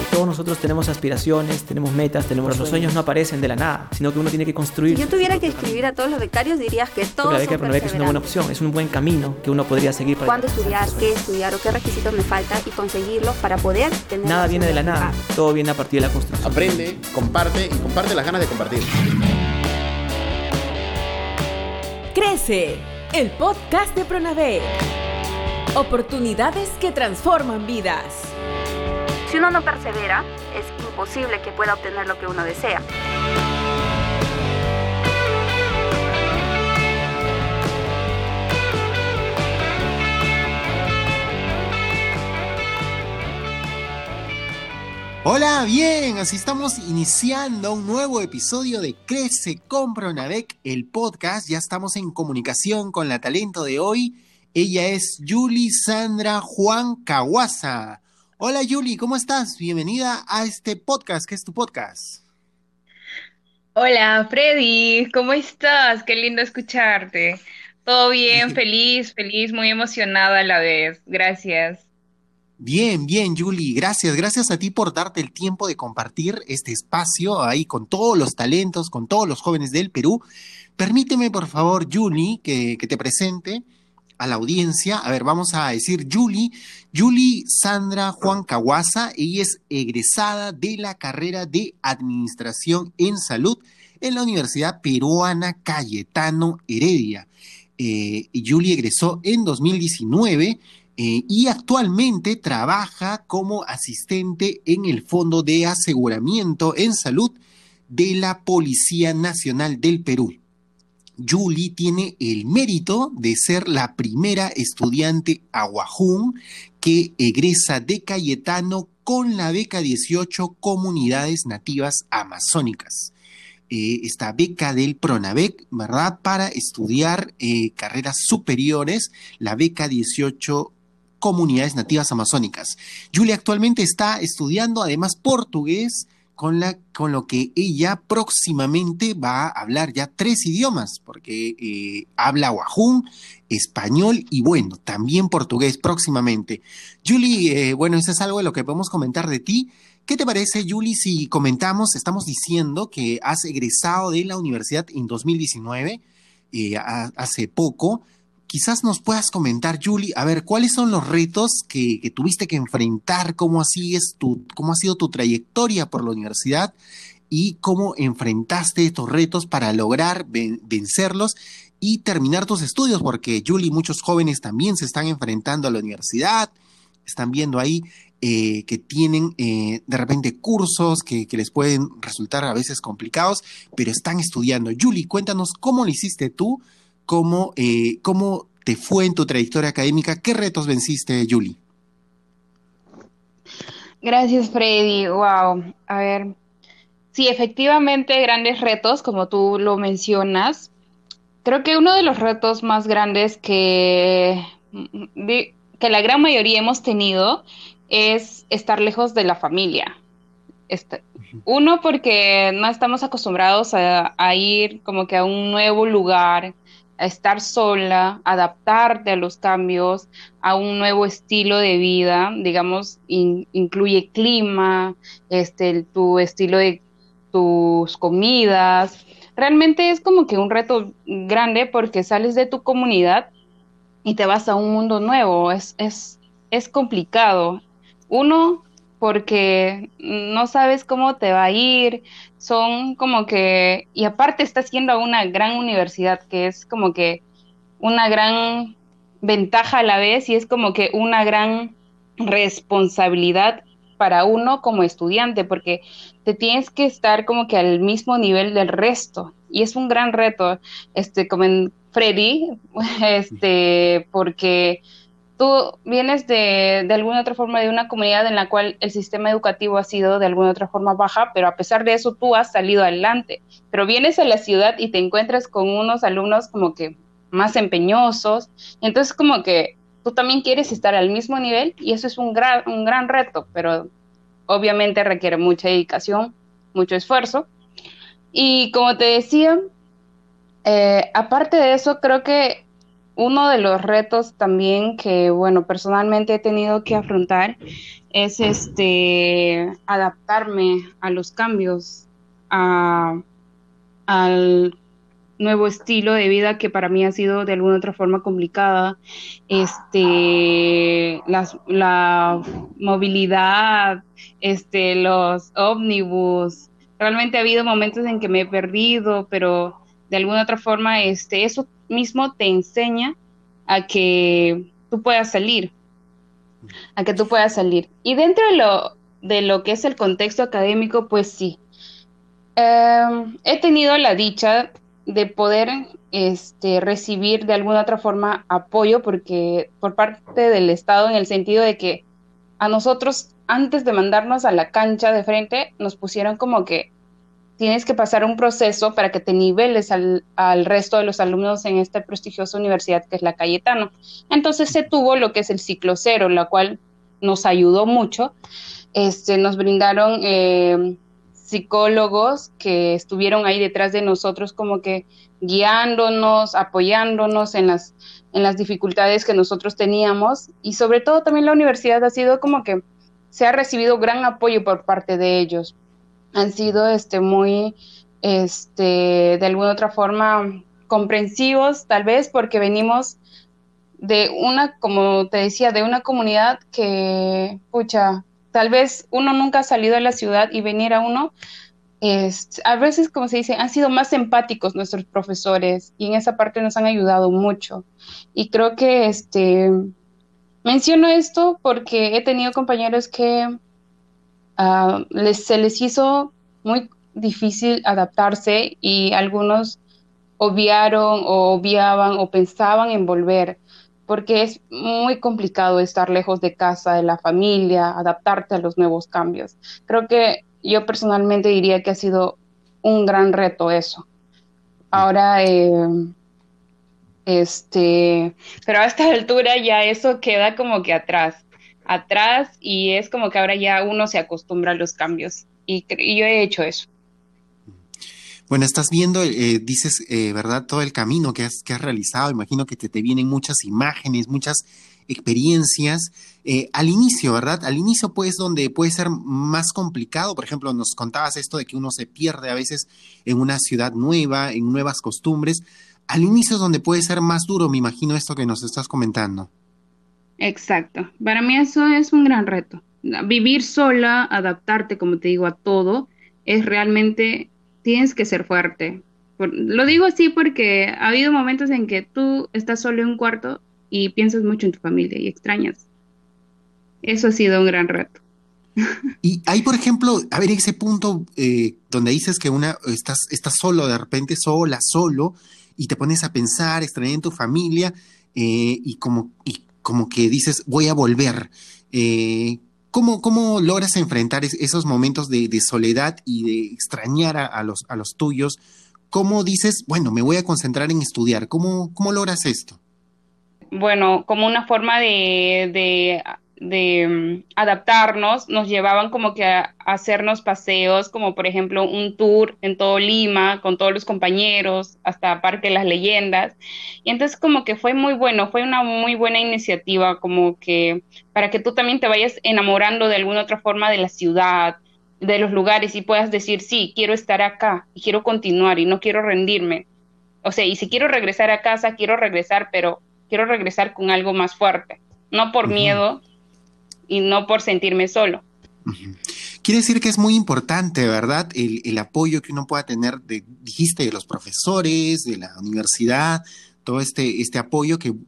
Todos nosotros tenemos aspiraciones, tenemos metas, tenemos los sueños no aparecen de la nada, sino que uno tiene que construir. Si yo tuviera que escribir a todos los becarios, dirías que todos la beca son Pronavec es una buena opción, es un buen camino que uno podría seguir. ¿Cuándo estudiar, qué estudiar o qué requisitos me faltan y conseguirlos para poder tener? Nada viene de la nada, todo viene a partir de la construcción. Aprende, comparte y comparte las ganas de compartir. Crece, el podcast de Pronavec. Oportunidades que transforman vidas. Si uno no persevera, es imposible que pueda obtener lo que uno desea. Hola, bien, así estamos iniciando un nuevo episodio de Crece con Pronavec, el podcast. Ya estamos en comunicación con la talento de hoy. Ella es Yuli Sandra Huancahuasa. Hola Yuli, ¿cómo estás? Bienvenida a este podcast. ¿Qué es tu podcast? Hola Freddy, ¿cómo estás? Qué lindo escucharte. Todo bien, feliz, muy emocionada a la vez. Gracias. Bien, Yuli, gracias a ti por darte el tiempo de compartir este espacio ahí con todos los talentos, con todos los jóvenes del Perú. Permíteme, por favor, Yuli, que te presente a la audiencia. A ver, vamos a decir Yuli Sandra Huancahuasa. Ella es egresada de la carrera de Administración en Salud en la Universidad Peruana Cayetano Heredia. Yuli egresó en 2019 y actualmente trabaja como asistente en el Fondo de Aseguramiento en Salud de la Policía Nacional del Perú. Yuli tiene el mérito de ser la primera estudiante aguajún que egresa de Cayetano con la beca 18 Comunidades Nativas Amazónicas. Esta beca del Pronavec, ¿verdad? Para estudiar carreras superiores, la beca 18 Comunidades Nativas Amazónicas. Yuli actualmente está estudiando además portugués, con lo que ella próximamente va a hablar ya 3 idiomas, porque habla aguajún, español y bueno, también portugués próximamente. Yuli, bueno, eso es algo de lo que podemos comentar de ti. ¿Qué te parece, Yuli, si comentamos, estamos diciendo que has egresado de la universidad en 2019, hace poco? Quizás nos puedas comentar, Yuli, a ver, ¿cuáles son los retos que tuviste que enfrentar? ¿Cómo ha sido tu trayectoria por la universidad? ¿Y cómo enfrentaste estos retos para lograr vencerlos y terminar tus estudios? Porque, Yuli, muchos jóvenes también se están enfrentando a la universidad, están viendo ahí que tienen de repente cursos que les pueden resultar a veces complicados, pero están estudiando. Yuli, cuéntanos cómo lo hiciste tú. ¿Cómo te fue en tu trayectoria académica? ¿Qué retos venciste, Yuli? Gracias, Freddy. Wow. A ver, sí, efectivamente, grandes retos, como tú lo mencionas. Creo que uno de los retos más grandes que la gran mayoría hemos tenido es estar lejos de la familia. Uno, porque no estamos acostumbrados a ir como que a un nuevo lugar, a estar sola, adaptarte a los cambios, a un nuevo estilo de vida, digamos, incluye clima, tu estilo de tus comidas. Realmente es como que un reto grande porque sales de tu comunidad y te vas a un mundo nuevo. Es complicado. Uno, porque no sabes cómo te va a ir, son como que, y aparte estás yendo a una gran universidad, que es como que una gran ventaja a la vez y es como que una gran responsabilidad para uno como estudiante, porque te tienes que estar como que al mismo nivel del resto, y es un gran reto, como en Freddy, porque tú vienes de alguna otra forma de una comunidad en la cual el sistema educativo ha sido de alguna otra forma baja, pero a pesar de eso tú has salido adelante. Pero vienes a la ciudad y te encuentras con unos alumnos como que más empeñosos, entonces como que tú también quieres estar al mismo nivel y eso es un gran reto, pero obviamente requiere mucha dedicación, mucho esfuerzo. Y como te decía, aparte de eso, creo que uno de los retos también que, bueno, personalmente he tenido que afrontar es adaptarme a los cambios, al nuevo estilo de vida que para mí ha sido de alguna otra forma complicada, la movilidad, los ómnibus. Realmente ha habido momentos en que me he perdido, pero de alguna otra forma eso mismo te enseña a que tú puedas salir, Y dentro de lo que es el contexto académico, pues sí, he tenido la dicha de poder recibir de alguna otra forma apoyo por parte del Estado, en el sentido de que a nosotros, antes de mandarnos a la cancha de frente, nos pusieron como que tienes que pasar un proceso para que te niveles al resto de los alumnos en esta prestigiosa universidad que es la Cayetano. Entonces se tuvo lo que es el ciclo cero, la cual nos ayudó mucho. Nos brindaron psicólogos que estuvieron ahí detrás de nosotros, como que guiándonos, apoyándonos en las dificultades que nosotros teníamos, y sobre todo también la universidad ha sido como que se ha recibido gran apoyo por parte de ellos. Han sido muy, de alguna otra forma, comprensivos, tal vez porque venimos de como te decía, de una comunidad que, pucha, tal vez uno nunca ha salido de la ciudad y venir a uno, a veces, como se dice, han sido más empáticos nuestros profesores, y en esa parte nos han ayudado mucho. Y creo que menciono esto porque he tenido compañeros que se les hizo muy difícil adaptarse, y algunos obviaron o obviaban o pensaban en volver, porque es muy complicado estar lejos de casa, de la familia, adaptarte a los nuevos cambios. Creo que yo personalmente diría que ha sido un gran reto eso. Ahora, pero a esta altura ya eso queda como que atrás, y es como que ahora ya uno se acostumbra a los cambios, y yo he hecho eso. Bueno, estás viendo, dices, ¿verdad? Todo el camino que has realizado. Imagino que te vienen muchas imágenes, muchas experiencias. Al inicio, ¿verdad? Al inicio, pues, donde puede ser más complicado. Por ejemplo, nos contabas esto de que uno se pierde a veces en una ciudad nueva, en nuevas costumbres. Al inicio es donde puede ser más duro, me imagino, esto que nos estás comentando. Exacto. Para mí eso es un gran reto. Vivir sola, adaptarte, como te digo, a todo, es realmente, tienes que ser fuerte. Lo digo así porque ha habido momentos en que tú estás solo en un cuarto y piensas mucho en tu familia y extrañas. Eso ha sido un gran reto. Y hay, por ejemplo, a ver, ese punto donde dices que estás solo, de repente solo, y te pones a pensar, extrañar en tu familia, y como que dices, voy a volver. ¿Cómo logras enfrentar esos momentos de soledad y de extrañar a los tuyos? ¿Cómo dices, bueno, me voy a concentrar en estudiar? ¿Cómo logras esto? Bueno, como una forma de adaptarnos, nos llevaban como que a hacernos paseos, como por ejemplo un tour en todo Lima, con todos los compañeros, hasta Parque de las Leyendas, y entonces como que fue muy bueno, fue una muy buena iniciativa, como que para que tú también te vayas enamorando de alguna otra forma de la ciudad, de los lugares, y puedas decir, sí, quiero estar acá, y quiero continuar, y no quiero rendirme. O sea, y si quiero regresar a casa, quiero regresar, pero quiero regresar con algo más fuerte, no por miedo y no por sentirme solo. Quiere decir que es muy importante, ¿verdad? El apoyo que uno pueda tener, dijiste, de los profesores, de la universidad, todo este apoyo que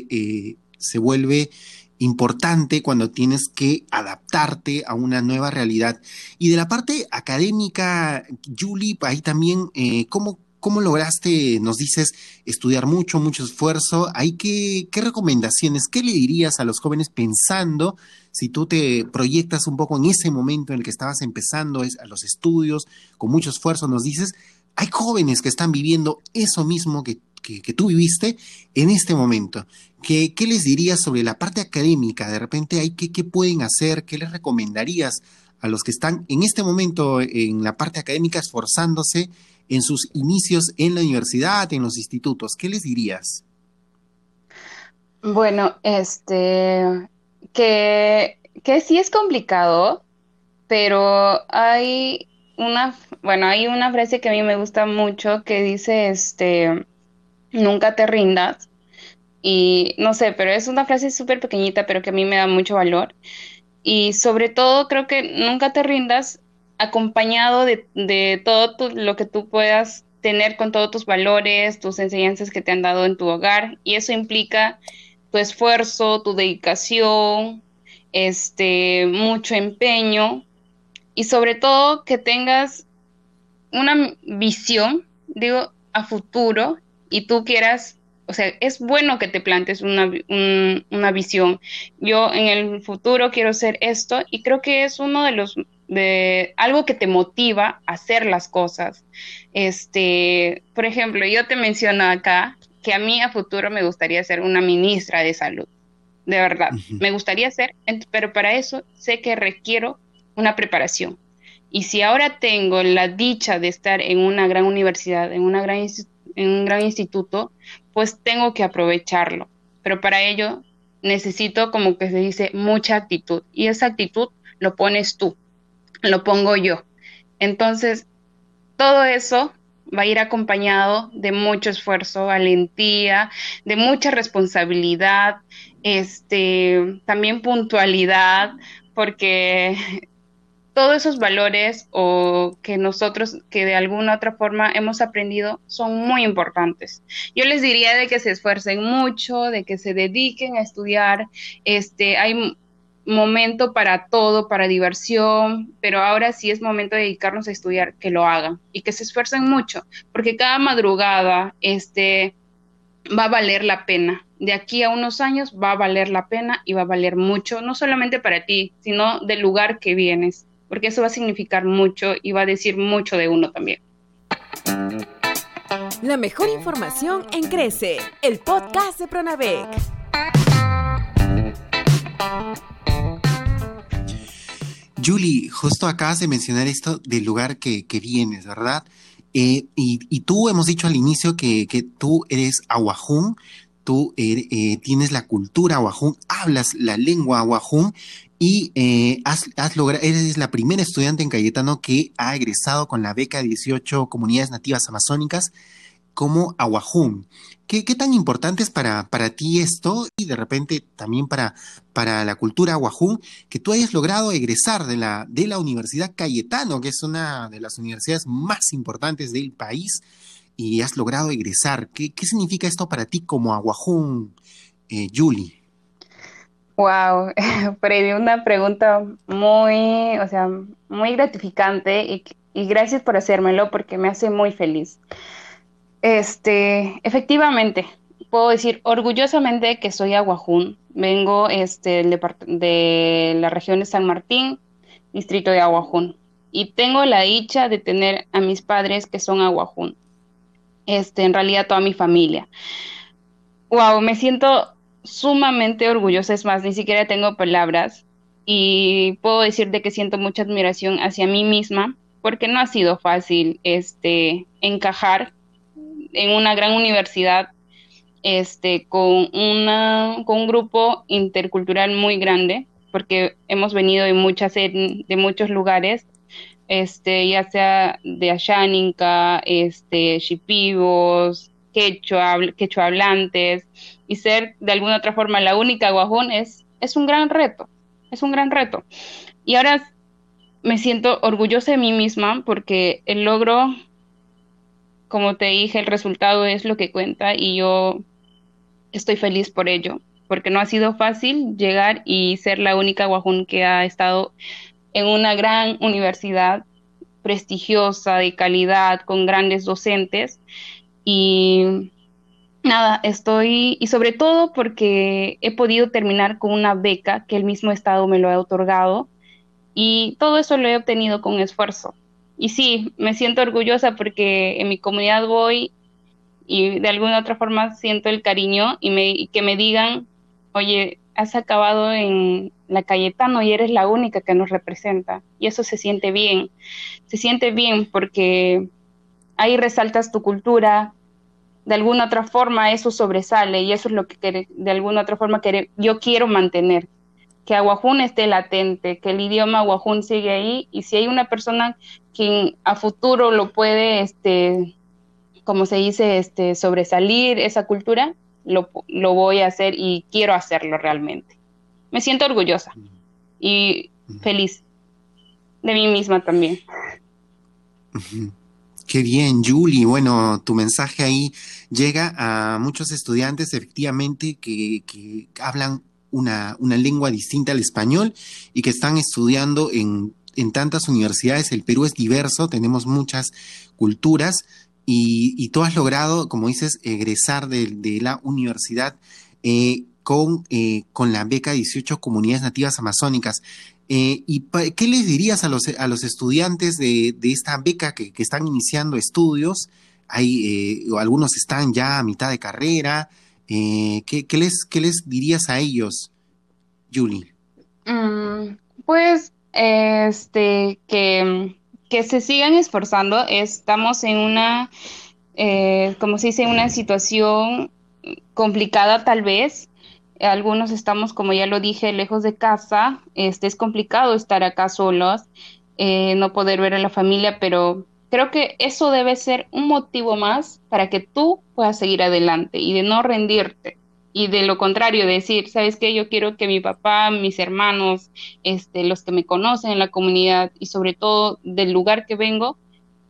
se vuelve importante cuando tienes que adaptarte a una nueva realidad. Y de la parte académica, Julie, ahí también, ¿cómo lograste, nos dices, estudiar mucho esfuerzo? ¿Hay qué recomendaciones, qué le dirías a los jóvenes pensando, si tú te proyectas un poco en ese momento en el que estabas empezando a los estudios, con mucho esfuerzo, nos dices, hay jóvenes que están viviendo eso mismo que tú viviste en este momento? ¿Qué les dirías sobre la parte académica? De repente, ¿qué pueden hacer? ¿Qué les recomendarías a los que están en este momento en la parte académica esforzándose en sus inicios en la universidad, en los institutos? ¿Qué les dirías? Bueno, que sí es complicado, pero hay una frase que a mí me gusta mucho que dice, nunca te rindas. Y no sé, pero es una frase súper pequeñita, pero que a mí me da mucho valor. Y sobre todo, creo que nunca te rindas acompañado de todo lo que tú puedas tener con todos tus valores, tus enseñanzas que te han dado en tu hogar. Y eso implica tu esfuerzo, tu dedicación, mucho empeño y sobre todo que tengas una visión, digo, a futuro y tú quieras, o sea, es bueno que te plantes una visión. Yo en el futuro quiero hacer esto y creo que es uno de algo que te motiva a hacer las cosas. Por ejemplo, yo te menciono acá que a mí a futuro me gustaría ser una ministra de salud. De verdad, Ujú. me gustaría ser, pero para eso sé que requiero una preparación. Y si ahora tengo la dicha de estar en una gran universidad, en un gran instituto, pues tengo que aprovecharlo. Pero para ello necesito, como que se dice, mucha actitud. Y esa actitud lo pones tú, lo pongo yo. Entonces, todo eso va a ir acompañado de mucho esfuerzo, valentía, de mucha responsabilidad, también puntualidad, porque todos esos valores o que nosotros que de alguna otra forma hemos aprendido son muy importantes. Yo les diría de que se esfuercen mucho, de que se dediquen a estudiar. Hay momento para todo, para diversión, pero ahora sí es momento de dedicarnos a estudiar, que lo hagan y que se esfuercen mucho, porque cada madrugada, va a valer la pena. De aquí a unos años va a valer la pena y va a valer mucho, no solamente para ti, sino del lugar que vienes, porque eso va a significar mucho y va a decir mucho de uno también. La mejor información en Crece, el podcast de Pronavec. Julie, justo acabas de mencionar esto del lugar que vienes, ¿verdad? Y tú hemos dicho al inicio que tú eres ahuajún, tú tienes la cultura ahuajún, hablas la lengua ahuajún y eres la primera estudiante en Cayetano que ha egresado con la beca de 18 comunidades nativas amazónicas como ahuajún. ¿Qué tan importante es para ti esto y de repente también para la cultura ahuajún que tú hayas logrado egresar de la Universidad Cayetano, que es una de las universidades más importantes del país, y has logrado egresar? ¿Qué significa esto para ti como ahuajún, Julie? Wow, Freddy, una pregunta muy, o sea, muy gratificante y gracias por hacérmelo porque me hace muy feliz. Efectivamente, puedo decir orgullosamente que soy aguajún. Vengo de la región de San Martín, distrito de Aguajún. Y tengo la dicha de tener a mis padres que son aguajún. En realidad toda mi familia. Wow, me siento sumamente orgullosa. Es más, ni siquiera tengo palabras. Y puedo decirte que siento mucha admiración hacia mí misma, porque no ha sido fácil encajar en una gran universidad, con un grupo intercultural muy grande, porque hemos venido de muchos lugares, ya sea de Asháninca, Shipibos, quechua hablantes, y ser de alguna otra forma la única guajún es un gran reto, es un gran reto. Y ahora me siento orgullosa de mí misma porque el logro, como te dije, el resultado es lo que cuenta y yo estoy feliz por ello, porque no ha sido fácil llegar y ser la única guajún que ha estado en una gran universidad prestigiosa, de calidad, con grandes docentes y nada, y sobre todo porque he podido terminar con una beca que el mismo Estado me lo ha otorgado y todo eso lo he obtenido con esfuerzo. Y sí, me siento orgullosa porque en mi comunidad voy y de alguna otra forma siento el cariño y que me digan, oye, has acabado en la Cayetano y eres la única que nos representa. Y eso se siente bien porque ahí resaltas tu cultura, de alguna otra forma eso sobresale y eso es lo que de alguna otra forma yo quiero mantener, que Aguajún esté latente, que el idioma Aguajún sigue ahí, y si hay una persona que a futuro lo puede, como se dice, sobresalir esa cultura, lo voy a hacer y quiero hacerlo realmente. Me siento orgullosa y feliz de mí misma también. Qué bien, Julie. Bueno, tu mensaje ahí llega a muchos estudiantes, efectivamente, que hablan una lengua distinta al español y que están estudiando en tantas universidades. El Perú es diverso, tenemos muchas culturas y tú has logrado, como dices, egresar de la universidad con la beca 18 Comunidades Nativas Amazónicas. ¿Qué les dirías a los estudiantes de esta beca que están iniciando estudios? Algunos están ya a mitad de carrera. ¿Qué les dirías a ellos, Julie? Pues que se sigan esforzando. Estamos en una, como se dice, una situación complicada tal vez. Algunos estamos, como ya lo dije, lejos de casa. Es complicado estar acá solos, no poder ver a la familia, pero creo que eso debe ser un motivo más para que tú puedas seguir adelante y de no rendirte. Y de lo contrario, decir, ¿sabes qué? Yo quiero que mi papá, mis hermanos, los que me conocen en la comunidad y sobre todo del lugar que vengo,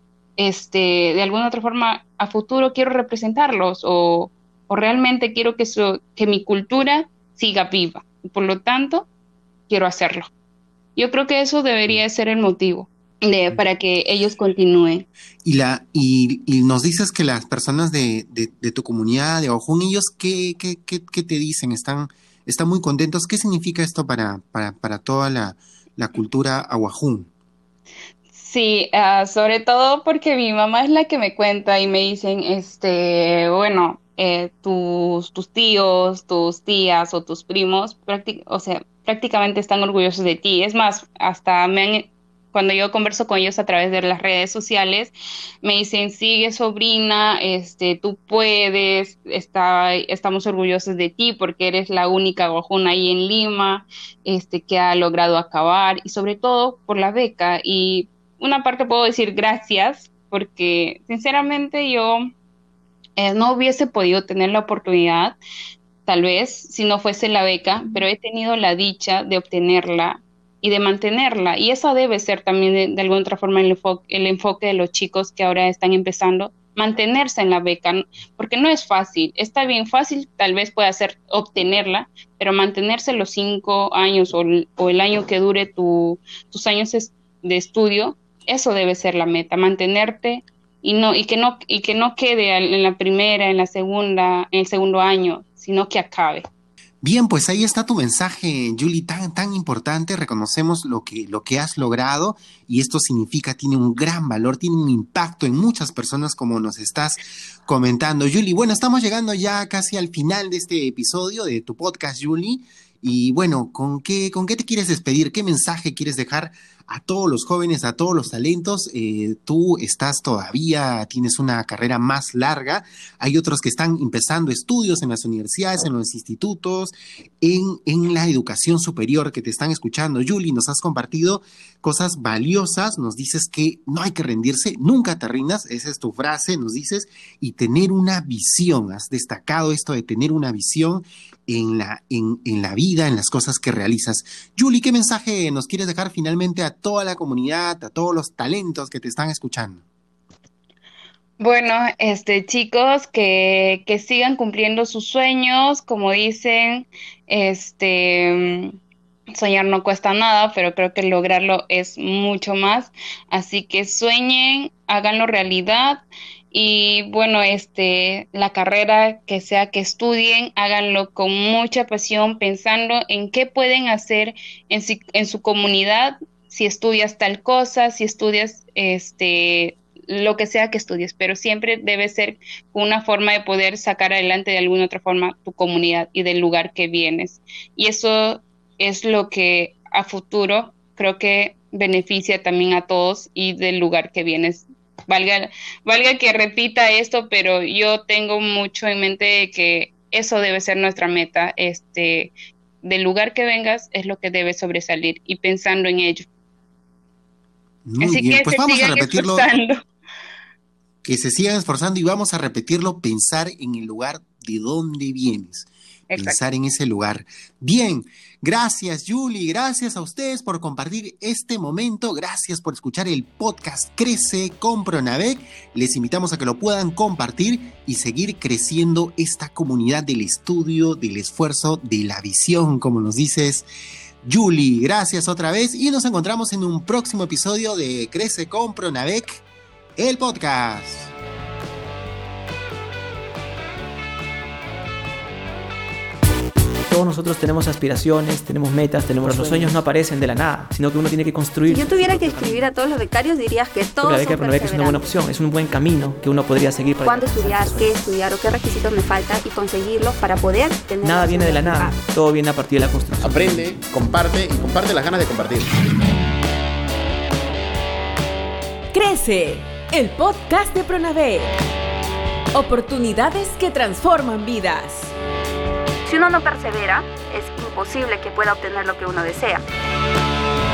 de alguna otra forma a futuro quiero representarlos o realmente quiero que mi cultura siga viva. Y por lo tanto, quiero hacerlo. Yo creo que eso debería ser el motivo para que ellos continúen. Y nos dices que las personas de tu comunidad, de Aguajún, ellos, ¿qué te dicen? ¿Están muy contentos? ¿Qué significa esto para toda la cultura Aguajún? Sí, sobre todo porque mi mamá es la que me cuenta y me dicen, bueno, tus tíos, tus tías o tus primos, prácticamente están orgullosos de ti. Es más, hasta cuando yo converso con ellos a través de las redes sociales, me dicen, sigue sobrina, tú puedes, estamos orgullosos de ti porque eres la única Aguajún ahí en Lima, que ha logrado acabar, y sobre todo por la beca. Y una parte puedo decir gracias, porque sinceramente yo no hubiese podido tener la oportunidad, tal vez, si no fuese la beca, pero he tenido la dicha de obtenerla y de mantenerla. Y eso debe ser también de alguna otra forma el enfoque de los chicos que ahora están empezando, mantenerse en la beca, porque no es fácil. Está bien fácil, tal vez pueda ser obtenerla, pero mantenerse los 5 años o el año que dure tus años de estudio, eso debe ser la meta, mantenerte y que no quede en la primera, en la segunda, en el segundo año, sino que acabe. Bien, pues ahí está tu mensaje, Julie, tan importante. Reconocemos lo que has logrado y esto tiene un gran valor, tiene un impacto en muchas personas, como nos estás comentando, Julie. Bueno, estamos llegando ya casi al final de este episodio de tu podcast, Julie. Y bueno, ¿con qué te quieres despedir? ¿Qué mensaje quieres dejar a todos los jóvenes, a todos los talentos? Tú tienes una carrera más larga. Hay otros que están empezando estudios en las universidades, en los institutos, en la educación superior, que te están escuchando. Julie, nos has compartido cosas valiosas. Nos dices que no hay que rendirse, nunca te rindas. Esa es tu frase, nos dices. Y tener una visión. Has destacado esto de tener una visión en la vida, en las cosas que realizas. Julie, ¿qué mensaje nos quieres dejar finalmente a toda la comunidad, a todos los talentos que te están escuchando? Bueno, chicos, que sigan cumpliendo sus sueños, como dicen, soñar no cuesta nada, pero creo que lograrlo es mucho más. Así que sueñen, háganlo realidad. Y bueno, la carrera que sea que estudien, háganlo con mucha pasión, pensando en qué pueden hacer en su comunidad, si estudias tal cosa, si estudias lo que sea que estudies, pero siempre debe ser una forma de poder sacar adelante de alguna otra forma tu comunidad y del lugar que vienes. Y eso es lo que a futuro creo que beneficia también a todos y del lugar que vienes valga que repita esto, pero yo tengo mucho en mente de que eso debe ser nuestra meta, del lugar que vengas es lo que debe sobresalir y pensando en ello. Muy Así bien, que pues se vamos a sigan repetirlo, esforzando. que se sigan esforzando y vamos a repetirlo, pensar en el lugar de donde vienes. Exacto. Pensar en ese lugar. Bien, gracias Julie, gracias a ustedes por compartir este momento, gracias por escuchar el podcast Crece con Pronavec. Les invitamos a que lo puedan compartir y seguir creciendo esta comunidad del estudio, del esfuerzo, de la visión, como nos dices Julie. Gracias otra vez y nos encontramos en un próximo episodio de Crece con Pronavec, el podcast. Todos nosotros tenemos aspiraciones, tenemos metas, pero los sueños no aparecen de la nada, sino que uno tiene que construir. Si yo tuviera que escribir a todos los becarios, dirías que todos La son beca de Pronavec es una buena opción, es un buen camino que uno podría seguir para ¿Cuándo estudiar, qué estudiar o qué requisitos me faltan y conseguirlos para poder tener... Nada viene de la nada, todo viene a partir de la construcción. Aprende, comparte y comparte las ganas de compartir. Crece, el podcast de Pronavec. Oportunidades que transforman vidas. Si uno no persevera, es imposible que pueda obtener lo que uno desea.